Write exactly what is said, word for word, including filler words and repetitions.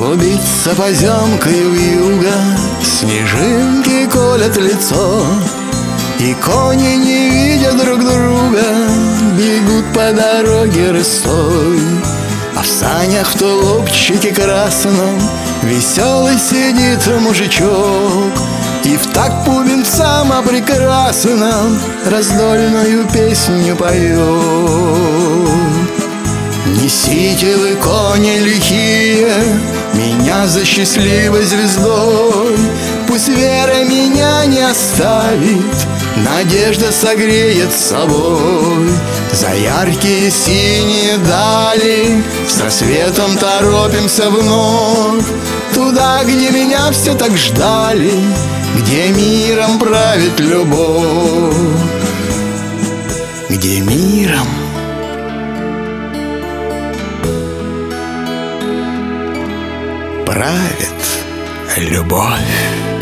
Клубится поземкой вьюга, снежинки колят лицо, и кони, не видя друг друга, бегут по дороге рысой. А в санях в тулупчике красном веселый сидит мужичок, и в такт бубенцам о прекрасном раздольную песню поет. Несите вы, кони лихие, меня за счастливой звездой, пусть вера меня не оставит, надежда согреет собой. За яркие синие дали с рассветом торопимся вновь, туда, где меня все так ждали, где миром правит любовь, где миром правит любовь.